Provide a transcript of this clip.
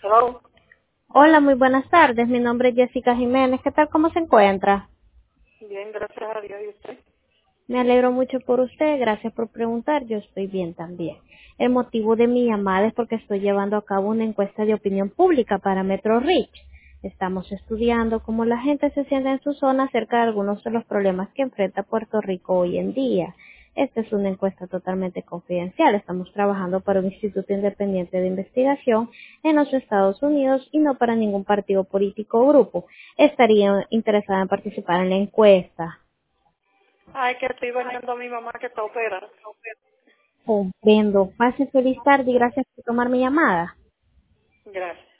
Hello. Hola, muy buenas tardes. Mi nombre es Jessica Jiménez. ¿Qué tal? ¿Cómo se encuentra? Bien, gracias a Dios. ¿Y usted? Me alegro mucho por usted. Gracias por preguntar. Yo estoy bien también. El motivo de mi llamada es porque estoy llevando a cabo una encuesta de opinión pública para Metro Rich. Estamos estudiando cómo la gente se siente en su zona acerca de algunos de los problemas que enfrenta Puerto Rico hoy en día. Esta es una encuesta totalmente confidencial. Estamos trabajando para un instituto independiente de investigación en los Estados Unidos y no para ningún partido político o grupo. Estaría interesada en participar en la encuesta. Ay, que estoy bañando a mi mamá que está operada. Comprendo. Pase feliz tarde y gracias por tomar mi llamada. Gracias.